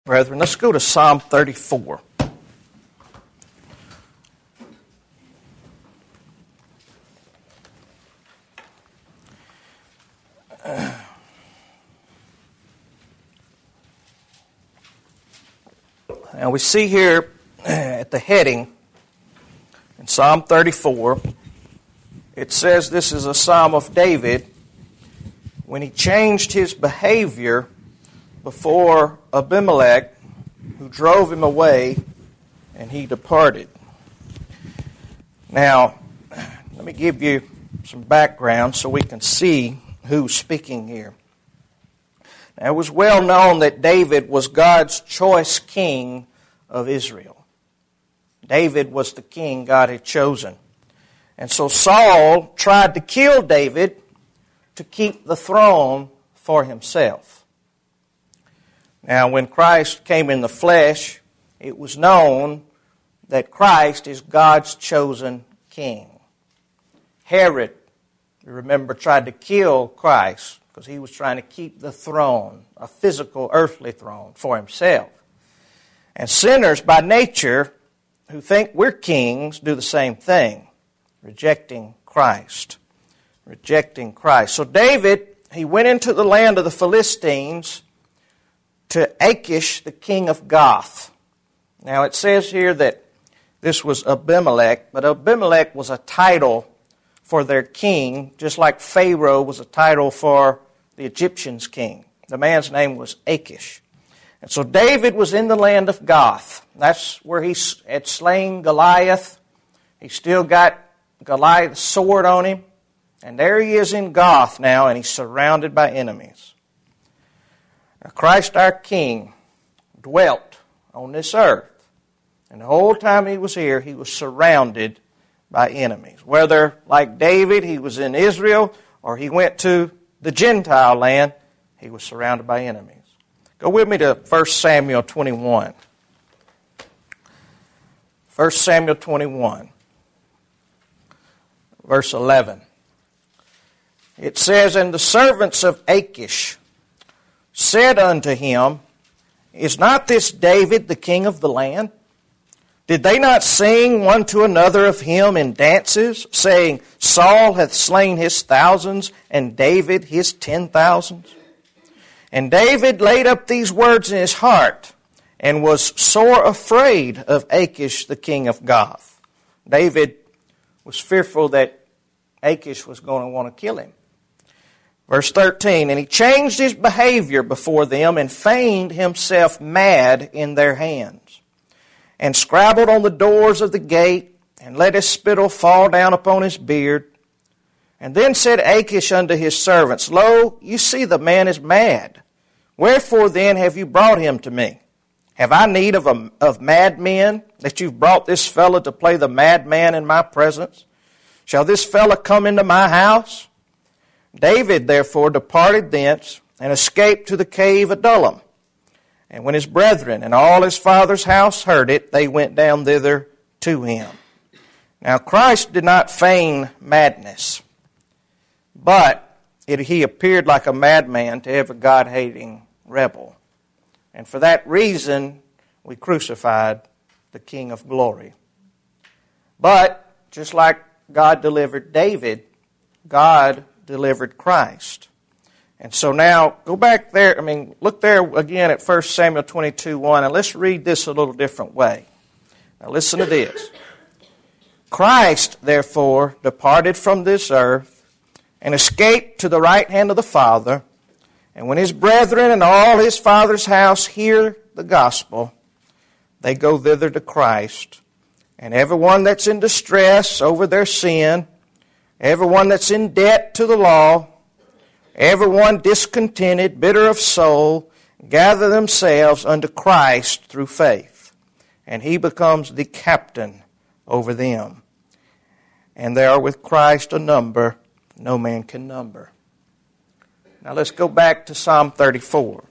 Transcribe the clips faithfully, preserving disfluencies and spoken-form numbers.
Brethren, let's go to Psalm thirty-four. Now we see here at the heading in Psalm thirty-four, it says this is a psalm of David when he changed his behavior before Abimelech, who drove him away, and he departed. Now, let me give you some background so we can see who's speaking here. Now, it was well known that David was God's choice king of Israel. David was the king God had chosen. And so Saul tried to kill David to keep the throne for himself. Now, when Christ came in the flesh, it was known that Christ is God's chosen king. Herod, you remember, tried to kill Christ because he was trying to keep the throne, a physical, earthly throne, for himself. And sinners by nature who think we're kings do the same thing, rejecting Christ. Rejecting Christ. So David, he went into the land of the Philistines to Achish, the king of Gath. Now it says here that this was Abimelech, but Abimelech was a title for their king, just like Pharaoh was a title for the Egyptians' king. The man's name was Achish. And so David was in the land of Gath. That's where he had slain Goliath. He still got Goliath's sword on him. And there he is in Gath now, and he's surrounded by enemies. Now, Christ our King dwelt on this earth. And the whole time he was here, he was surrounded by enemies. Whether, like David, he was in Israel, or he went to the Gentile land, he was surrounded by enemies. Go with me to First Samuel twenty-one. First Samuel twenty-one, verse eleven. It says, "And the servants of Achish said unto him, Is not this David the king of the land? Did they not sing one to another of him in dances, saying, Saul hath slain his thousands, and David his ten thousands? And David laid up these words in his heart, and was sore afraid of Achish the king of Gath." David was fearful that Achish was going to want to kill him. Verse thirteen, "And he changed his behavior before them, and feigned himself mad in their hands, and scribbled on the doors of the gate, and let his spittle fall down upon his beard. And then said Achish unto his servants, Lo, you see the man is mad. Wherefore then have you brought him to me? Have I need of, a, of madmen, that you've brought this fellow to play the madman in my presence? Shall this fellow come into my house? David therefore departed thence, and escaped to the cave Adullam. And when his brethren and all his father's house heard it, they went down thither to him." Now Christ did not feign madness, but it, he appeared like a madman to every God-hating rebel. And for that reason, we crucified the King of Glory. But, just like God delivered David, God delivered Christ. And so now, go back there, I mean, look there again at First Samuel twenty-two one, and let's read this a little different way. Now listen to this. "Christ, therefore, departed from this earth, and escaped to the right hand of the Father. And when his brethren and all his father's house hear the gospel, they go thither to Christ. And everyone that's in distress over their sin, everyone that's in debt to the law, everyone discontented, bitter of soul, gather themselves unto Christ through faith. And he becomes the captain over them. And there are with Christ a number no man can number." Now let's go back to Psalm thirty-four.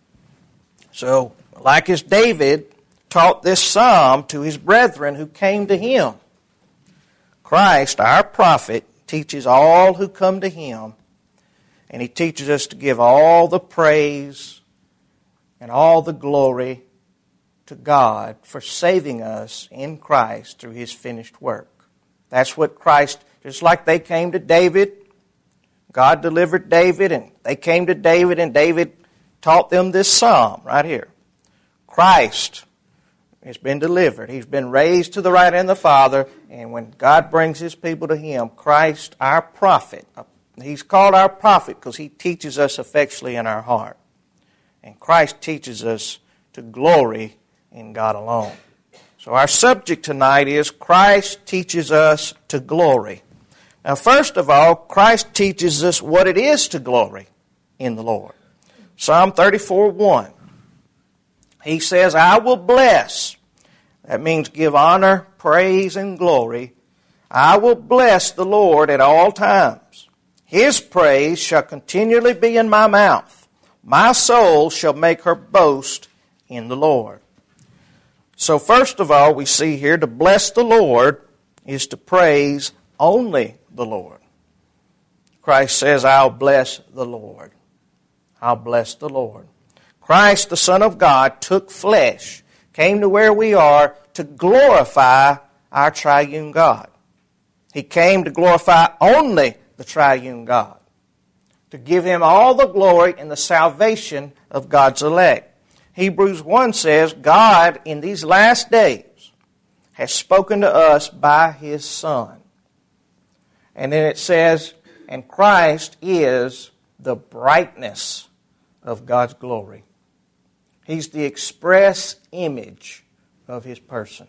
So, like as David taught this psalm to his brethren who came to him, Christ, our prophet, teaches all who come to him, and he teaches us to give all the praise and all the glory to God for saving us in Christ through His finished work. That's what Christ, just like they came to David, God delivered David, and they came to David, and David taught them this psalm right here. Christ has been delivered. He's been raised to the right hand of the Father, and when God brings His people to Him, Christ, our prophet, He's called our prophet because He teaches us effectually in our heart. And Christ teaches us to glory in God alone. So our subject tonight is Christ teaches us to glory. Now, first of all, Christ teaches us what it is to glory in the Lord. Psalm thirty-four one. He says, I will bless. That means give honor, praise, and glory. I will bless the Lord at all times. His praise shall continually be in my mouth. My soul shall make her boast in the Lord. So first of all, we see here to bless the Lord is to praise only the Lord. Christ says, I'll bless the Lord. I'll bless the Lord. Christ, the Son of God, took flesh, came to where we are to glorify our triune God. He came to glorify only the triune God, to give Him all the glory in the salvation of God's elect. Hebrews one says, God in these last days has spoken to us by His Son. And then it says, and Christ is the brightness of God's glory. He's the express image of His person.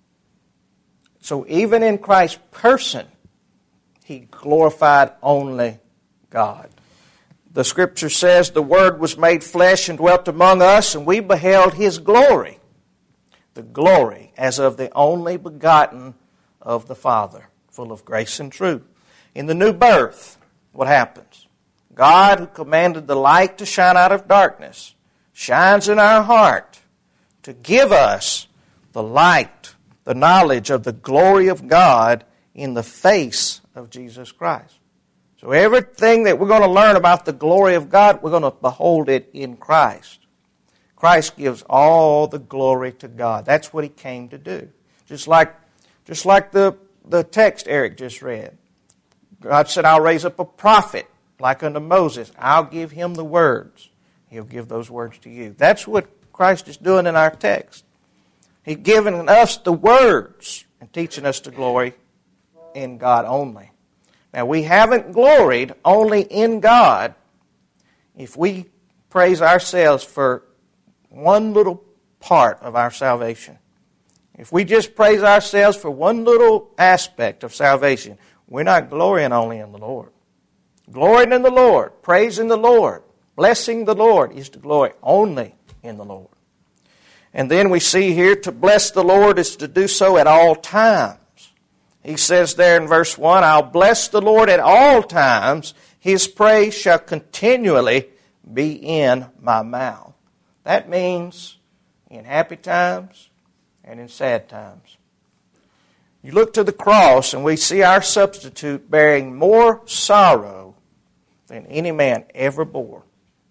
So even in Christ's person, He glorified only God. The Scripture says the Word was made flesh and dwelt among us, and we beheld His glory, the glory as of the only begotten of the Father, full of grace and truth. In the new birth, what happens? God, who commanded the light to shine out of darkness, shines in our heart to give us the light, the knowledge of the glory of God in the face of Jesus Christ. So everything that we're going to learn about the glory of God, we're going to behold it in Christ. Christ gives all the glory to God. That's what He came to do. Just like, just like the, the text Eric just read. God said, I'll raise up a prophet like unto Moses. I'll give him the words. He'll give those words to you. That's what Christ is doing in our text. He's giving us the words and teaching us to glory in God only. Now, we haven't gloried only in God if we praise ourselves for one little part of our salvation. If we just praise ourselves for one little aspect of salvation, we're not glorying only in the Lord. Glorying in the Lord, praising the Lord, blessing the Lord is to glory only in the Lord. And then we see here to bless the Lord is to do so at all times. He says there in verse one, I'll bless the Lord at all times. His praise shall continually be in my mouth. That means in happy times and in sad times. You look to the cross and we see our substitute bearing more sorrow than any man ever bore.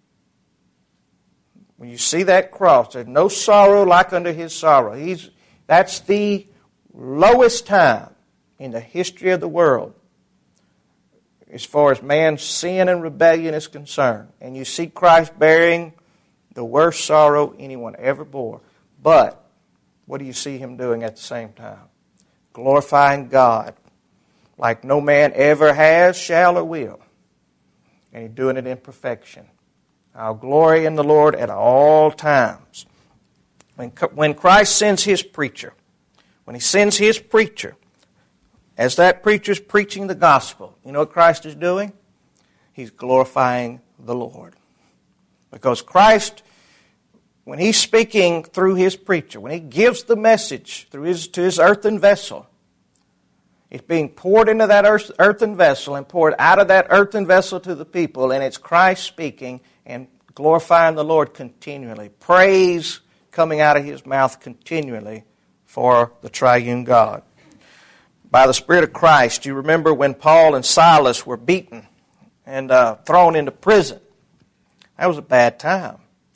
When you see that cross, there's no sorrow like unto His sorrow. He's, that's the lowest time in the history of the world as far as man's sin and rebellion is concerned. And you see Christ bearing the worst sorrow anyone ever bore. But what do you see Him doing at the same time? Glorifying God like no man ever has, shall, or will. And He's doing it in perfection. I'll glory in the Lord at all times. When, when Christ sends His preacher, when He sends His preacher, as that preacher's preaching the gospel, you know what Christ is doing? He's glorifying the Lord. Because Christ, when He's speaking through His preacher, when He gives the message through his, to His earthen vessel, it's being poured into that earth, earthen vessel and poured out of that earthen vessel to the people, and it's Christ speaking and glorifying the Lord continually. Praise coming out of His mouth continually for the triune God. By the Spirit of Christ, you remember when Paul and Silas were beaten and uh, thrown into prison. That was a bad time.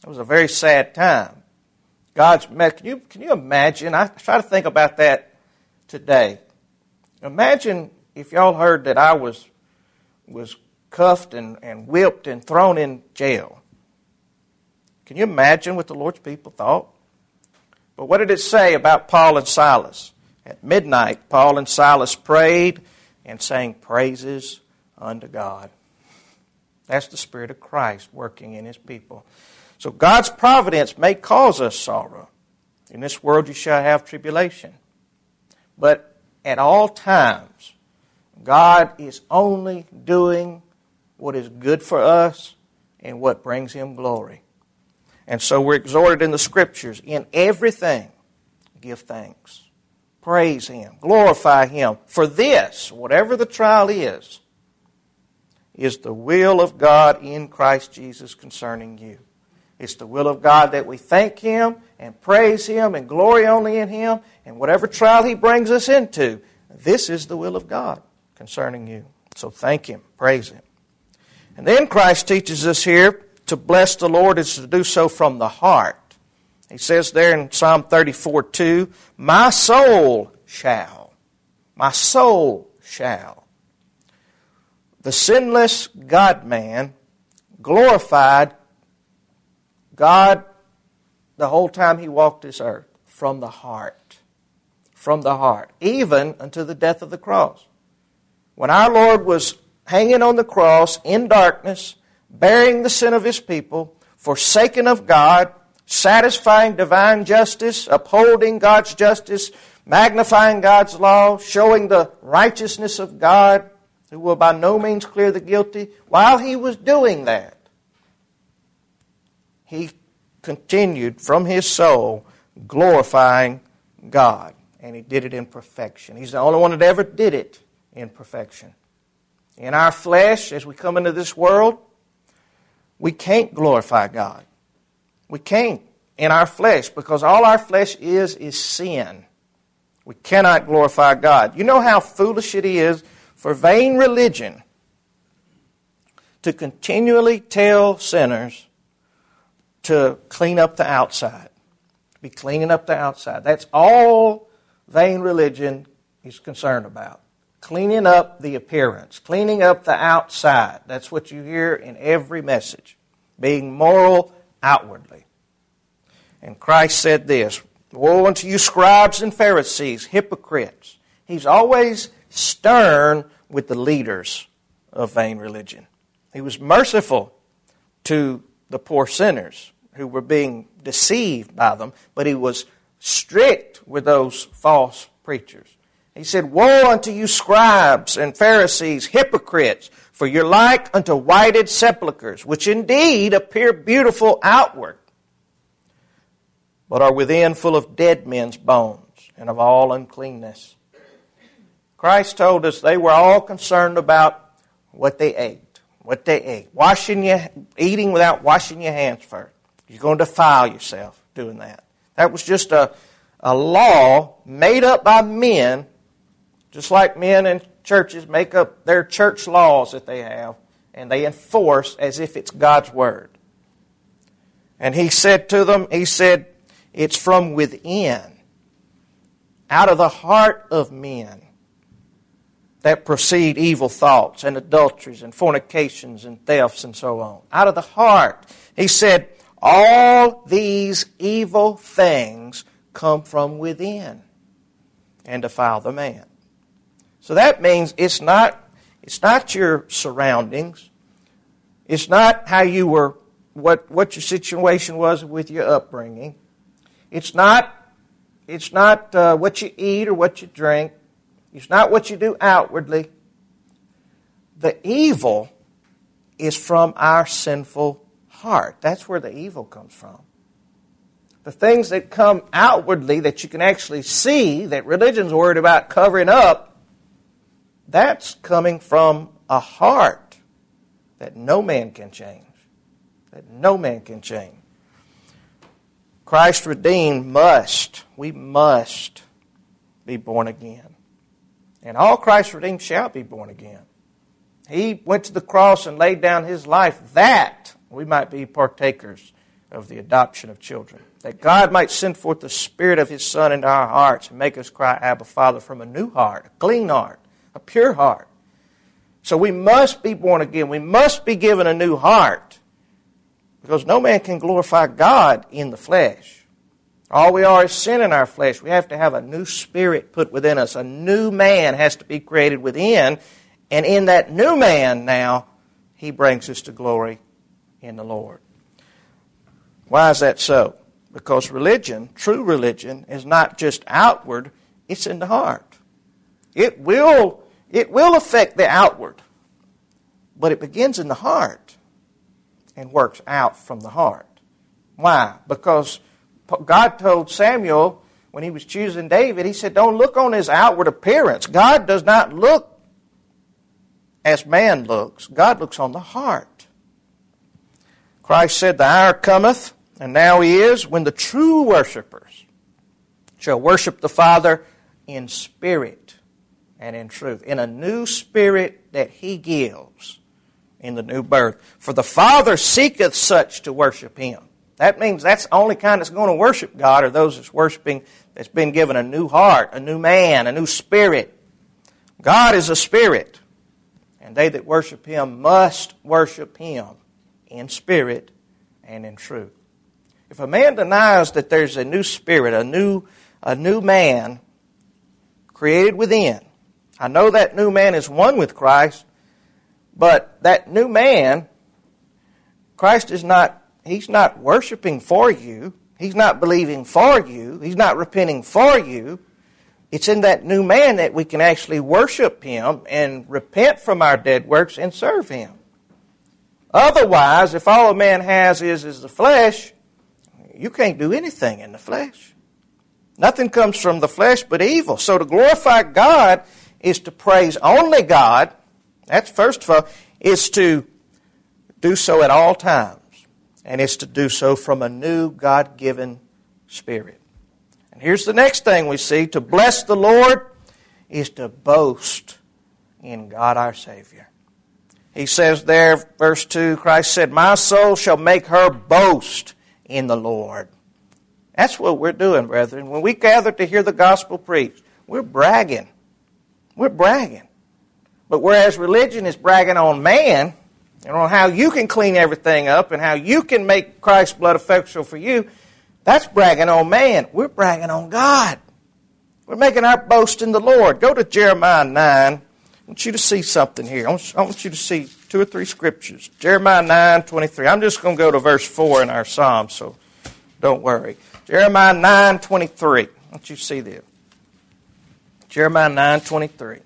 It was a very sad time. God's can you can you imagine? I try to think about that today. Imagine if y'all heard that I was was cuffed and, and whipped and thrown in jail. Can you imagine what the Lord's people thought? But what did it say about Paul and Silas? At midnight, Paul and Silas prayed and sang praises unto God. That's the Spirit of Christ working in His people. So God's providence may cause us sorrow. In this world you shall have tribulation. But at all times, God is only doing what is good for us and what brings Him glory. And so we're exhorted in the Scriptures, in everything, give thanks. Praise Him. Glorify Him. For this, whatever the trial is, is the will of God in Christ Jesus concerning you. It's the will of God that we thank Him and praise Him and glory only in Him. And whatever trial He brings us into, this is the will of God concerning you. So thank Him. Praise Him. And then Christ teaches us here to bless the Lord is to do so from the heart. He says there in Psalm thirty-four two, my soul shall. My soul shall. The sinless God-man glorified God the whole time He walked this earth from the heart. From the heart. Even unto the death of the cross. When our Lord was hanging on the cross in darkness, bearing the sin of His people, forsaken of God, satisfying divine justice, upholding God's justice, magnifying God's law, showing the righteousness of God, who will by no means clear the guilty. While He was doing that, He continued from His soul glorifying God. And He did it in perfection. He's the only one that ever did it in perfection. In our flesh, as we come into this world, we can't glorify God. We can't in our flesh, because all our flesh is is sin. We cannot glorify God. You know how foolish it is for vain religion to continually tell sinners to clean up the outside. Be cleaning up the outside. That's all vain religion is concerned about. Cleaning up the appearance. Cleaning up the outside. That's what you hear in every message. Being moral outwardly. And Christ said this, woe unto you scribes and Pharisees, hypocrites. He's always stern with the leaders of vain religion. He was merciful to the poor sinners who were being deceived by them, but He was strict with those false preachers. He said, woe unto you scribes and Pharisees, hypocrites, for you're like unto whited sepulchres, which indeed appear beautiful outward, but are within full of dead men's bones and of all uncleanness. Christ told us they were all concerned about what they ate, what they ate. Washing your, eating without washing your hands first. You're going to defile yourself doing that. That was just a, a law made up by men, just like men in churches make up their church laws that they have, and they enforce as if it's God's Word. And He said to them, He said, it's from within, out of the heart of men, that proceed evil thoughts and adulteries and fornications and thefts and so on. Out of the heart. He said, all these evil things come from within and defile the man. So that means it's not, it's not your surroundings. It's not how you were, what, what your situation was with your upbringing. It's not, it's not uh, what you eat or what you drink. It's not what you do outwardly. The evil is from our sinful heart. That's where the evil comes from. The things that come outwardly that you can actually see, that religion's worried about covering up, that's coming from a heart that no man can change. That no man can change. Christ redeemed must, we must be born again. And all Christ redeemed shall be born again. He went to the cross and laid down His life that we might be partakers of the adoption of children, that God might send forth the Spirit of His Son into our hearts and make us cry, Abba, Father, from a new heart, a clean heart, a pure heart. So we must be born again. We must be given a new heart, because no man can glorify God in the flesh. All we are is sin in our flesh. We have to have a new spirit put within us. A new man has to be created within, and in that new man now, He brings us to glory in the Lord. Why is that so? Because religion, true religion, is not just outward, it's in the heart. It will, it will affect the outward, but it begins in the heart and works out from the heart. Why? Because God told Samuel when He was choosing David, He said, don't look on his outward appearance. God does not look as man looks. God looks on the heart. Christ said, the hour cometh, and now He is, when the true worshipers shall worship the Father in spirit and in truth, in a new spirit that He gives in the new birth. For the Father seeketh such to worship Him. That means that's the only kind that's going to worship God are those that's worshiping, that's been given a new heart, a new man, a new spirit. God is a spirit, and they that worship Him must worship Him in spirit and in truth. If a man denies that there's a new spirit, a new, a new man created within, I know that new man is one with Christ, but that new man, Christ is not, He's not worshiping for you. He's not believing for you. He's not repenting for you. It's in that new man that we can actually worship Him and repent from our dead works and serve Him. Otherwise, if all a man has is, is the flesh, you can't do anything in the flesh. Nothing comes from the flesh but evil. So to glorify God is to praise only God. That's first of all, is to do so at all times. And it's to do so from a new God-given spirit. And here's the next thing we see. To bless the Lord is to boast in God our Savior. He says there, verse two, Christ said, my soul shall make her boast in the Lord. That's what we're doing, brethren. When we gather to hear the gospel preached, we're bragging. We're bragging. But whereas religion is bragging on man, and on how you can clean everything up and how you can make Christ's blood effectual for you, that's bragging on man. We're bragging on God. We're making our boast in the Lord. Go to Jeremiah nine. I want you to see something here. I want, I want you to see two or three scriptures. Jeremiah nine twenty-three. I'm just going to go to verse four in our psalm, so don't worry. Jeremiah nine twenty-three. I want you to see this. Jeremiah nine twenty-three.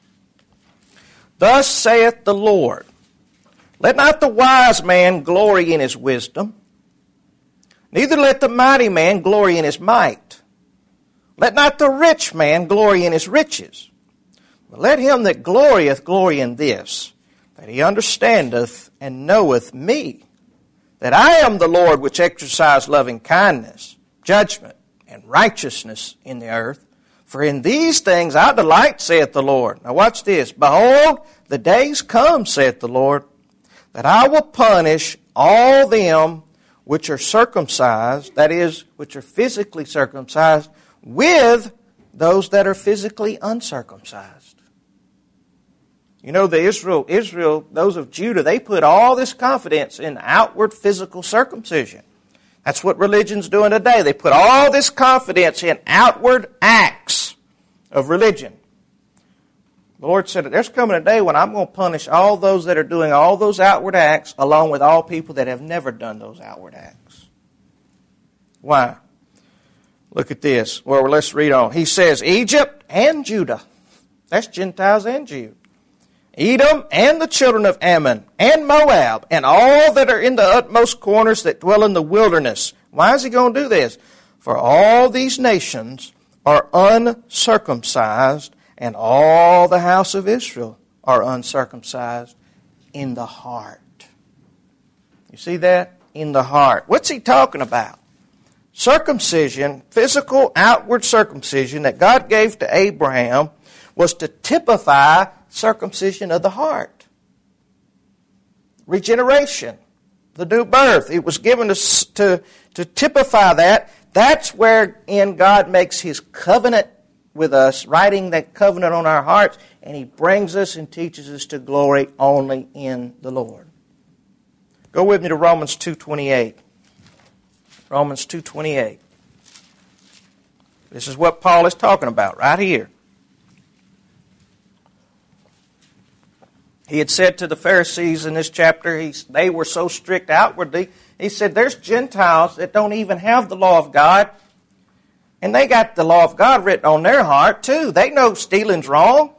Thus saith the Lord, let not the wise man glory in his wisdom, neither let the mighty man glory in his might. Let not the rich man glory in his riches, but let him that glorieth glory in this, that he understandeth and knoweth me, that I am the Lord which exercise loving kindness, judgment, and righteousness in the earth. For in these things I delight, saith the Lord. Now watch this. Behold, the days come, saith the Lord, that I will punish all them which are circumcised, that is, which are physically circumcised, with those that are physically uncircumcised. You know, the Israel, Israel, those of Judah, they put all this confidence in outward physical circumcision. That's what religion's doing today. They put all this confidence in outward acts of religion. The Lord said, there's coming a day when I'm going to punish all those that are doing all those outward acts along with all people that have never done those outward acts. Why? Look at this. Well, let's read on. He says, Egypt and Judah. That's Gentiles and Jews. Edom and the children of Ammon and Moab and all that are in the utmost corners that dwell in the wilderness. Why is he going to do this? For all these nations are uncircumcised, and all the house of Israel are uncircumcised in the heart. You see that? In the heart. What's he talking about? Circumcision, physical outward circumcision that God gave to Abraham was to typify circumcision of the heart. Regeneration. the new birth. It was given to, to, to typify that. That's wherein God makes His covenant with us, writing that covenant on our hearts, and He brings us and teaches us to glory only in the Lord. Go with me to Romans two twenty-eight. Romans two twenty-eight. This is what Paul is talking about right here. He had said to the Pharisees in this chapter, he, they were so strict outwardly, he said, there's Gentiles that don't even have the law of God, and they got the law of God written on their heart too. They know stealing's wrong.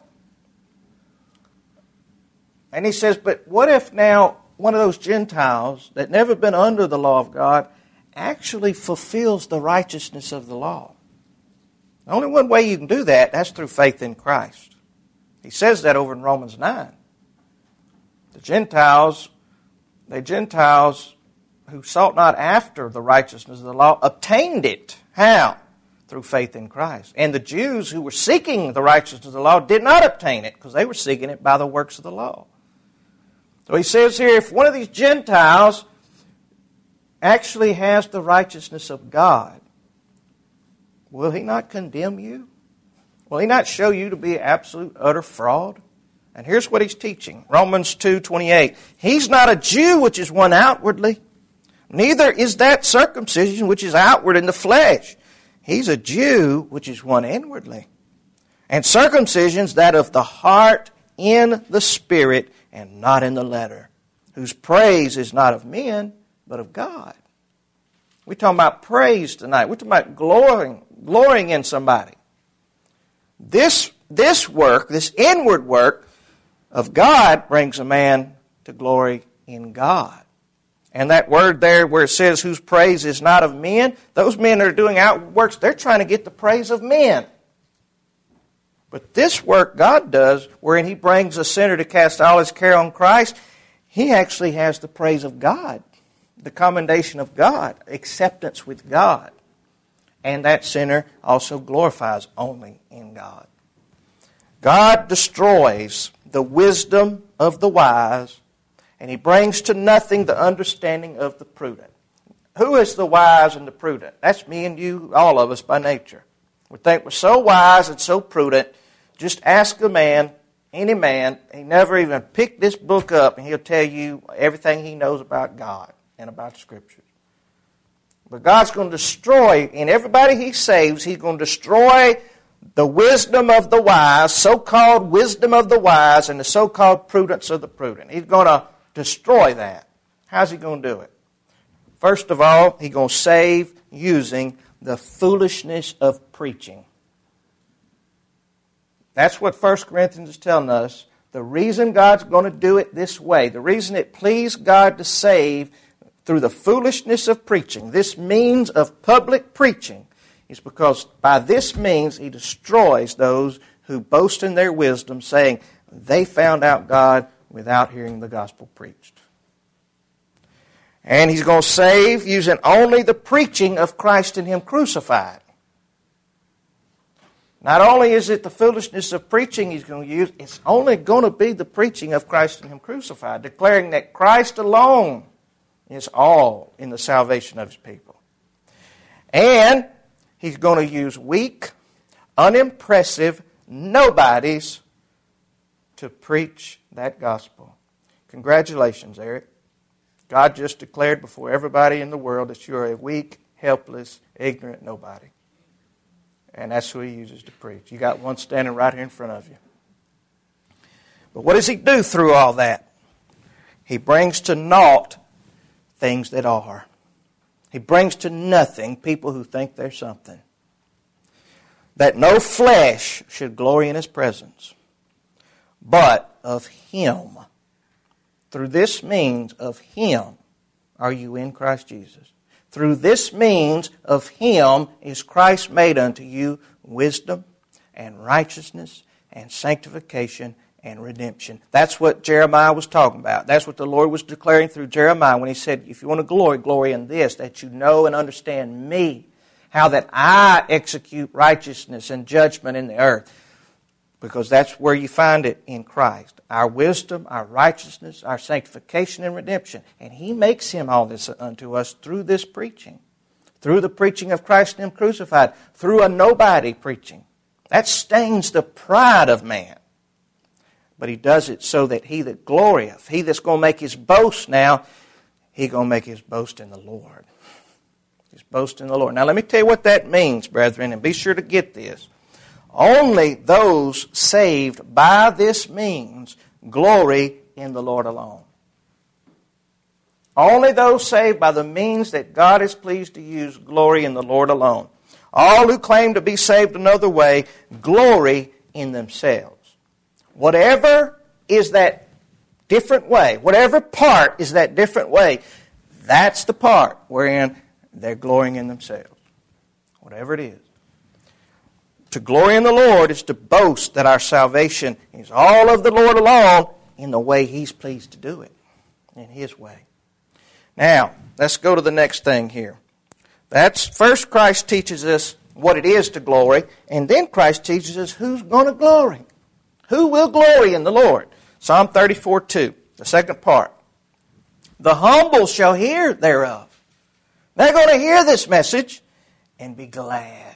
And he says, but what if now one of those Gentiles that never been under the law of God actually fulfills the righteousness of the law? The only one way you can do that, that's through faith in Christ. He says that over in Romans nine. The Gentiles, the Gentiles who sought not after the righteousness of the law obtained it. How? Through faith in Christ. And the Jews who were seeking the righteousness of the law did not obtain it because they were seeking it by the works of the law. So he says here, if one of these Gentiles actually has the righteousness of God, will he not condemn you? Will he not show you to be absolute, utter fraud? And here's what he's teaching. Romans two twenty-eight. He's not a Jew which is one outwardly, neither is that circumcision which is outward in the flesh. He's a Jew which is one inwardly. And circumcision's that of the heart in the spirit and not in the letter, whose praise is not of men, but of God. We're talking about praise tonight. We're talking about glorying, glorying in somebody. This, this work, this inward work of God brings a man to glory in God. And that word there where it says whose praise is not of men, those men that are doing outward works, they're trying to get the praise of men. But this work God does, wherein He brings a sinner to cast all his care on Christ, he actually has the praise of God, the commendation of God, acceptance with God. And that sinner also glorifies only in God. God destroys the wisdom of the wise, and He brings to nothing the understanding of the prudent. Who is the wise and the prudent? That's me and you, all of us by nature. We think we're so wise and so prudent. Just ask a man, any man, he never even picked this book up, and he'll tell you everything he knows about God and about the Scriptures. But God's going to destroy, in everybody He saves, He's going to destroy the wisdom of the wise, so-called wisdom of the wise, and the so-called prudence of the prudent. He's going to destroy that. How's He going to do it? First of all, He's going to save using the foolishness of preaching. That's what First Corinthians is telling us. The reason God's going to do it this way, the reason it pleased God to save through the foolishness of preaching, this means of public preaching, is because by this means He destroys those who boast in their wisdom, saying they found out God without hearing the gospel preached. And He's going to save using only the preaching of Christ and Him crucified. Not only is it the foolishness of preaching He's going to use, it's only going to be the preaching of Christ and Him crucified, declaring that Christ alone is all in the salvation of His people. And He's going to use weak, unimpressive nobodies to preach that gospel. Congratulations, Eric. God just declared before everybody in the world that you're a weak, helpless, ignorant nobody. And that's who He uses to preach. You got one standing right here in front of you. But what does He do through all that? He brings to naught things that are. He brings to nothing people who think they're something. That no flesh should glory in His presence, but of Him. Through this means of Him are you in Christ Jesus. Through this means of Him is Christ made unto you wisdom and righteousness and sanctification and redemption. That's what Jeremiah was talking about. That's what the Lord was declaring through Jeremiah when He said, if you want to glory, glory in this, that you know and understand Me, how that I execute righteousness and judgment in the earth. Because that's where you find it in Christ. Our wisdom, our righteousness, our sanctification and redemption. And He makes Him all this unto us through this preaching. Through the preaching of Christ and Him crucified. Through a nobody preaching. That stains the pride of man. But He does it so that he that glorieth, he that's going to make his boast now, he going to make his boast in the Lord. His boast in the Lord. Now let me tell you what that means, brethren, and be sure to get this. Only those saved by this means glory in the Lord alone. Only those saved by the means that God is pleased to use glory in the Lord alone. All who claim to be saved another way glory in themselves. Whatever is that different way, whatever part is that different way, that's the part wherein they're glorying in themselves. Whatever it is. To glory in the Lord is to boast that our salvation is all of the Lord alone in the way He's pleased to do it, in His way. Now, let's go to the next thing here. That's first Christ teaches us what it is to glory, and then Christ teaches us who's going to glory. Who will glory in the Lord? Psalm thirty-four two, the second part. The humble shall hear thereof. They're going to hear this message and be glad.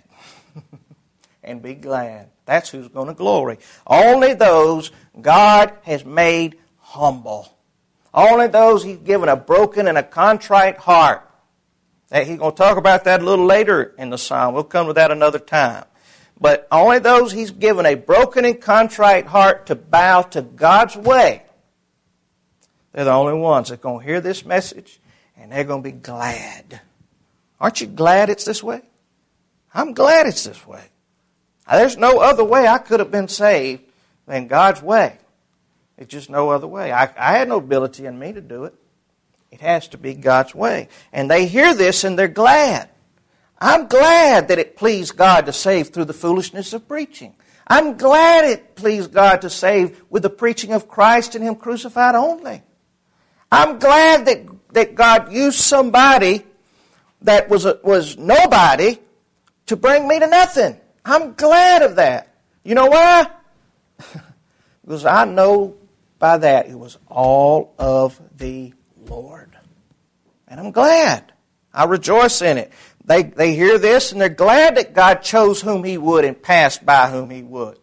And be glad. That's who's going to glory. Only those God has made humble. Only those He's given a broken and a contrite heart. He's going to talk about that a little later in the psalm. We'll come to that another time. But only those He's given a broken and contrite heart to bow to God's way. They're the only ones that are going to hear this message and they're going to be glad. Aren't you glad it's this way? I'm glad it's this way. There's no other way I could have been saved than God's way. It's just no other way. I, I had no ability in me to do it. It has to be God's way. And they hear this and they're glad. I'm glad that it pleased God to save through the foolishness of preaching. I'm glad it pleased God to save with the preaching of Christ and Him crucified only. I'm glad that, that God used somebody that was, a, was nobody to bring me to nothing. I'm glad of that. You know why? Because I know by that it was all of the Lord. And I'm glad. I rejoice in it. They, they hear this and they're glad that God chose whom He would and passed by whom He would.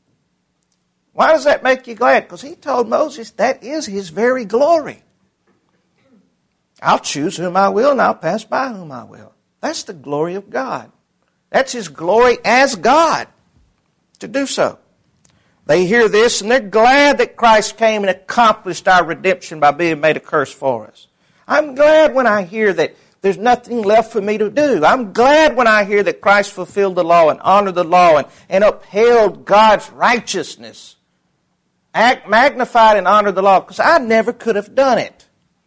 Why does that make you glad? Because He told Moses that is His very glory. I'll choose whom I will and I'll pass by whom I will. That's the glory of God. That's His glory as God to do so. They hear this and they're glad that Christ came and accomplished our redemption by being made a curse for us. I'm glad when I hear that there's nothing left for me to do. I'm glad when I hear that Christ fulfilled the law and honored the law and, and upheld God's righteousness. Act, magnified and honored the law because I never could have done it.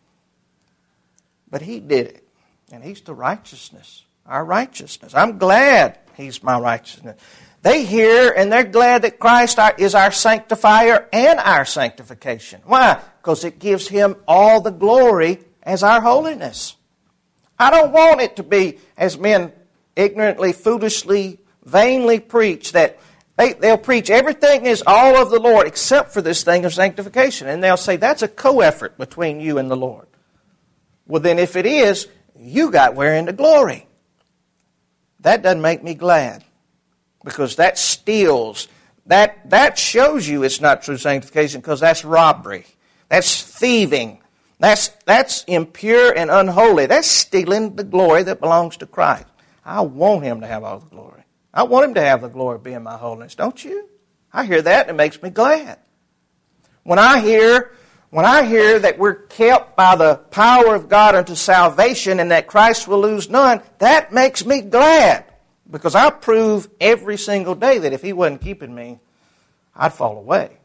But He did it. And He's the righteousness. Our righteousness. I'm glad He's my righteousness. They hear and they're glad that Christ is our sanctifier and our sanctification. Why? Because it gives Him all the glory as our holiness. I don't want it to be, as men ignorantly, foolishly, vainly preach, that they, they'll preach everything is all of the Lord except for this thing of sanctification. And they'll say that's a co-effort between you and the Lord. Well, then if it is, you got wherein the glory. That doesn't make me glad. Because that steals, that, that shows you it's not true sanctification because that's robbery. That's thieving. That's, that's impure and unholy. That's stealing the glory that belongs to Christ. I want Him to have all the glory. I want Him to have the glory of being my holiness, don't you? I hear that and it makes me glad. When I hear, when I hear that we're kept by the power of God unto salvation and that Christ will lose none, that makes me glad. Because I prove every single day that if He wasn't keeping me, I'd fall away.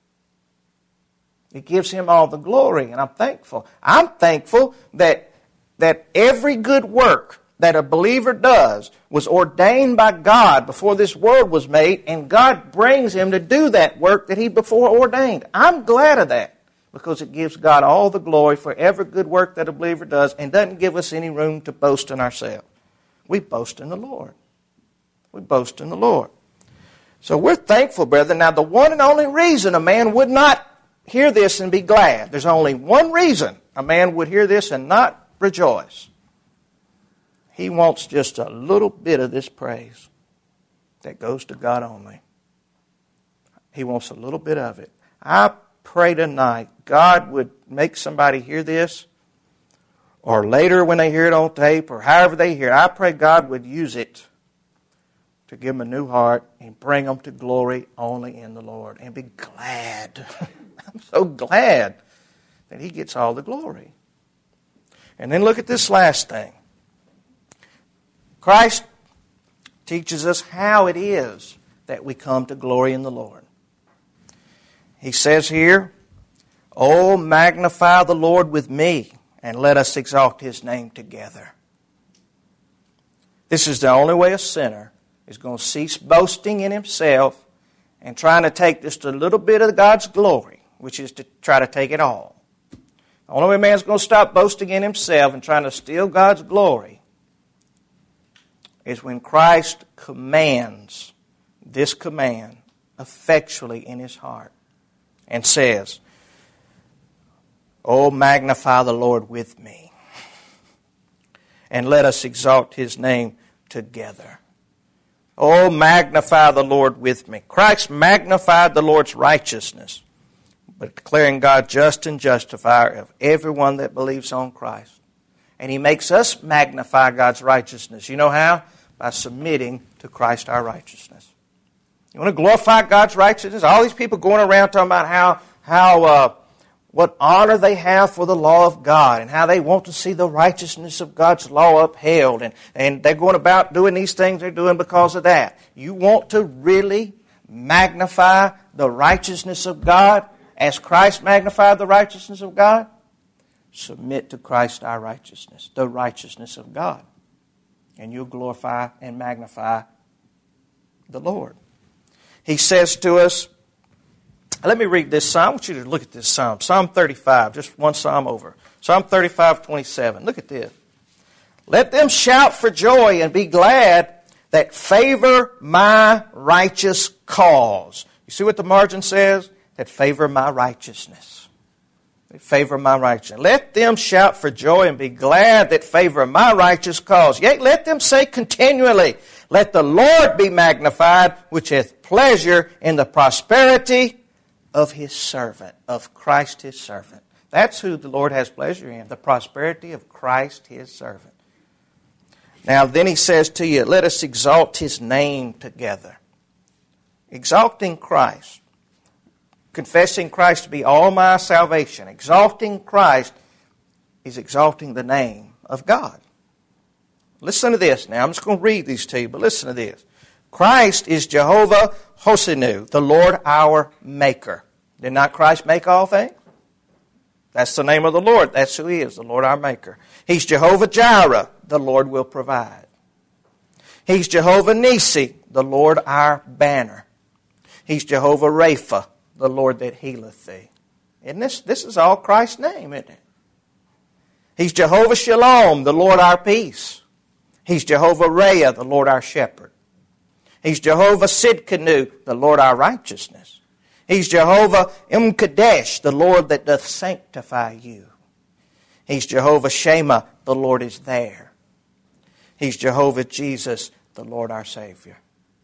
It gives Him all the glory, and I'm thankful. I'm thankful that, that every good work that a believer does was ordained by God before this world was made, and God brings him to do that work that He before ordained. I'm glad of that, because it gives God all the glory for every good work that a believer does, and doesn't give us any room to boast in ourselves. We boast in the Lord. We boast in the Lord. So we're thankful, brethren. Now, the one and only reason a man would not hear this and be glad, there's only one reason a man would hear this and not rejoice. He wants just a little bit of this praise that goes to God only. He wants a little bit of it. I pray tonight God would make somebody hear this, or later when they hear it on tape, or however they hear it. I pray God would use it to give them a new heart and bring them to glory only in the Lord. And be glad. I'm so glad that He gets all the glory. And then look at this last thing. Christ teaches us how it is that we come to glory in the Lord. He says here, "Oh, magnify the Lord with me, and let us exalt His name together." This is the only way a sinner is going to cease boasting in himself and trying to take just a little bit of God's glory, which is to try to take it all. The only way a man's going to stop boasting in himself and trying to steal God's glory is when Christ commands this command effectually in his heart and says, "Oh, magnify the Lord with me, and let us exalt His name together." Oh, magnify the Lord with me. Christ magnified the Lord's righteousness, but declaring God just and justifier of everyone that believes on Christ. And He makes us magnify God's righteousness. You know how? By submitting to Christ our righteousness. You want to glorify God's righteousness? All these people going around talking about how, how uh, what honor they have for the law of God and how they want to see the righteousness of God's law upheld. And, and they're going about doing these things they're doing because of that. You want to really magnify the righteousness of God as Christ magnified the righteousness of God? Submit to Christ our righteousness, the righteousness of God. And you'll glorify and magnify the Lord. He says to us, let me read this psalm. I want you to look at this psalm. Psalm thirty-five, just one psalm over. Psalm thirty-five, twenty-seven. Look at this. "Let them shout for joy and be glad that favor my righteous cause." You see what the margin says? That favor my righteousness. That favor my righteousness. "Let them shout for joy and be glad that favor my righteous cause. Yea, let them say continually, let the Lord be magnified, which hath pleasure in the prosperity of His servant," of Christ His servant. That's who the Lord has pleasure in, the prosperity of Christ His servant. Now then He says to you, let us exalt His name together. Exalting Christ, confessing Christ to be all my salvation, exalting Christ is exalting the name of God. Listen to this now. I'm just going to read these to you, but listen to this. Christ is Jehovah Hosenu, the Lord our Maker. Did not Christ make all things? That's the name of the Lord. That's who He is, the Lord our Maker. He's Jehovah Jireh, the Lord will provide. He's Jehovah Nissi, the Lord our banner. He's Jehovah Rapha, the Lord that healeth thee. Isn't this, this is all Christ's name, isn't it? He's Jehovah Shalom, the Lord our peace. He's Jehovah Rhea, the Lord our shepherd. He's Jehovah Sidkenu, the Lord our righteousness. He's Jehovah Imkadesh, the Lord that doth sanctify you. He's Jehovah Shema, the Lord is there. He's Jehovah Jesus, the Lord our Savior.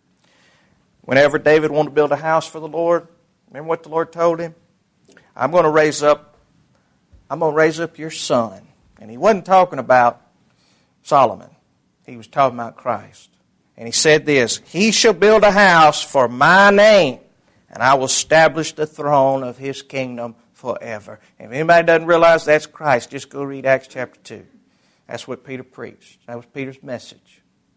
Whenever David wanted to build a house for the Lord, remember what the Lord told him? I'm going to raise up, I'm going to raise up your son. And He wasn't talking about Solomon. He was talking about Christ. And He said this, He shall build a house for my name, and I will establish the throne of His kingdom forever. And if anybody doesn't realize that's Christ, just go read Acts chapter two. That's what Peter preached. That was Peter's message.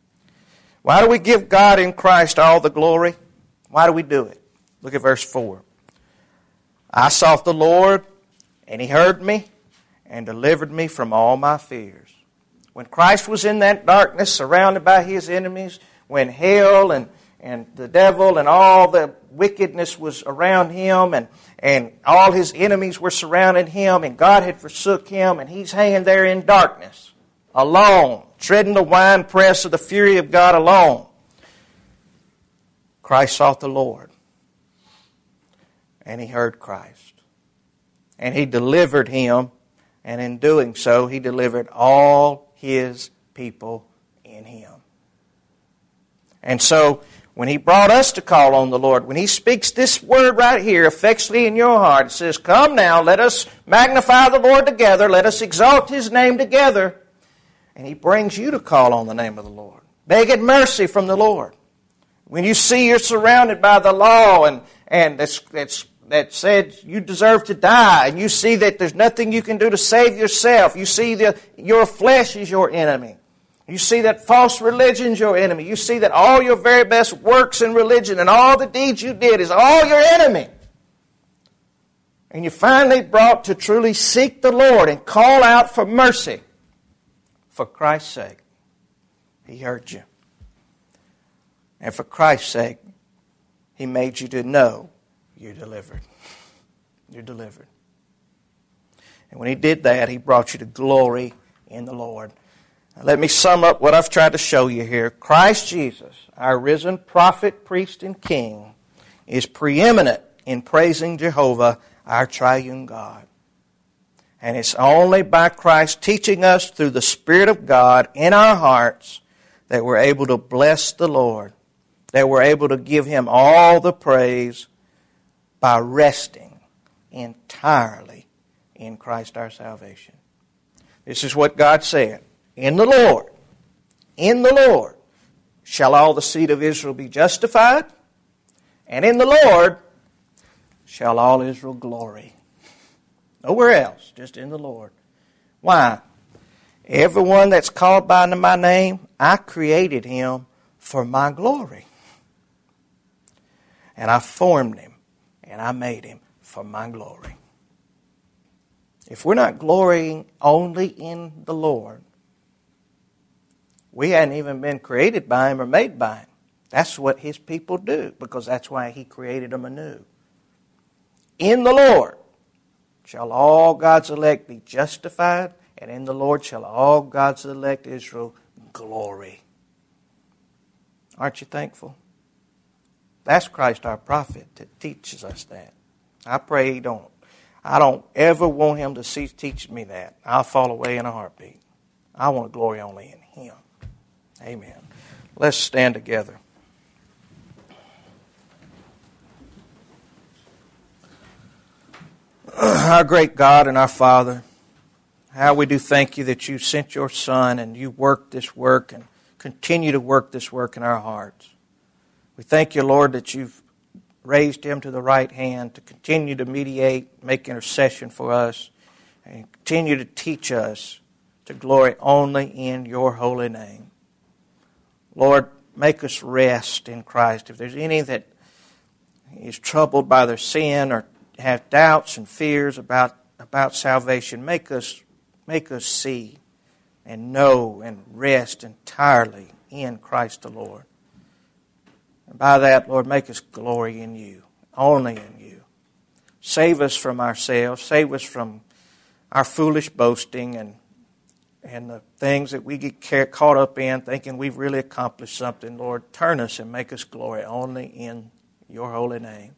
Why do we give God in Christ all the glory? Why do we do it? Look at verse four. "I sought the Lord, and He heard me, and delivered me from all my fears." When Christ was in that darkness, surrounded by His enemies, when hell and, and the devil and all the wickedness was around Him, and, and all His enemies were surrounding Him, and God had forsook Him, and He's hanging there in darkness, alone, treading the winepress of the fury of God alone. Christ sought the Lord, and he heard Christ. And he delivered him, and in doing so, he delivered all his people in him. And so, when he brought us to call on the Lord, when he speaks this word right here, effectually in your heart, it says, come now, let us magnify the Lord together, let us exalt his name together. And he brings you to call on the name of the Lord, begging mercy from the Lord. When you see you're surrounded by the law and, and that's, that's, that said you deserve to die, and you see that there's nothing you can do to save yourself, you see that your flesh is your enemy, you see that false religion's your enemy, you see that all your very best works in religion and all the deeds you did is all your enemy, and you're finally brought to truly seek the Lord and call out for mercy, for Christ's sake, he heard you. And for Christ's sake, he made you to know you're delivered. You're delivered. And when he did that, he brought you to glory in the Lord. Now, let me sum up what I've tried to show you here. Christ Jesus, our risen prophet, priest, and king, is preeminent in praising Jehovah, our triune God. And it's only by Christ teaching us through the Spirit of God in our hearts that we're able to bless the Lord, that we're able to give him all the praise by resting entirely in Christ our salvation. This is what God said. In the Lord, in the Lord shall all the seed of Israel be justified, and in the Lord shall all Israel glory. Nowhere else, just in the Lord. Why? Everyone that's called by my name, I created him for my glory. And I formed him, and I made him for my glory. If we're not glorying only in the Lord, we hadn't even been created by him or made by him. That's what his people do, because that's why he created them anew. In the Lord shall all God's elect be justified, and in the Lord shall all God's elect Israel glory. Aren't you thankful? That's Christ our prophet that teaches us that. I pray he don't. I don't ever want him to cease teaching me that. I'll fall away in a heartbeat. I want to glory only in him. Amen. Let's stand together. Our great God and our Father, how we do thank you that you sent your Son and you worked this work and continue to work this work in our hearts. We thank you, Lord, that you've raised him to the right hand to continue to mediate, make intercession for us, and continue to teach us to glory only in your holy name. Lord, make us rest in Christ. If there's any that is troubled by their sin or have doubts and fears about, about salvation, make us, make us see and know and rest entirely in Christ the Lord. And by that, Lord, make us glory in you, only in you. Save us from ourselves. Save us from our foolish boasting and and the things that we get caught up in thinking we've really accomplished something. Lord, turn us and make us glory only in your holy name.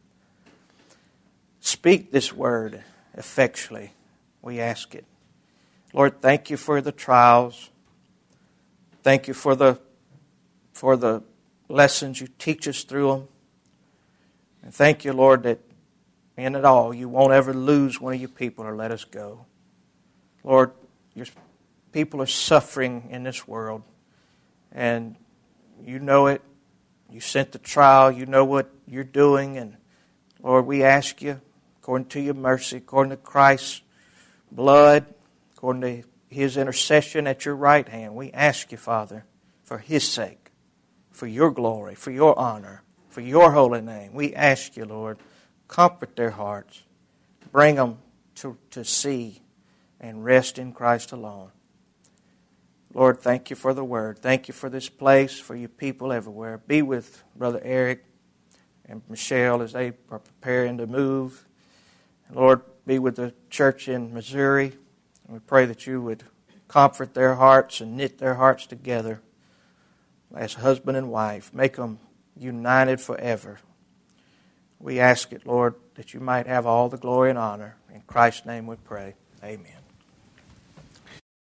Speak this word effectually, we ask it. Lord, thank you for the trials. Thank you for the for the lessons you teach us through them. And thank you, Lord, that in it all you won't ever lose one of your people or let us go. Lord, your people are suffering in this world, and you know it. You sent the trial. You know what you're doing. And Lord, we ask you, according to your mercy, according to Christ's blood, according to his intercession at your right hand, we ask you, Father, for his sake, for your glory, for your honor, for your holy name. We ask you, Lord, comfort their hearts. Bring them to, to see and rest in Christ alone. Lord, thank you for the word. Thank you for this place, for your people everywhere. Be with Brother Eric and Michelle as they are preparing to move. Lord, be with the church in Missouri. And we pray that you would comfort their hearts and knit their hearts together as husband and wife. Make them united forever. We ask it, Lord, that you might have all the glory and honor. In Christ's name we pray. Amen.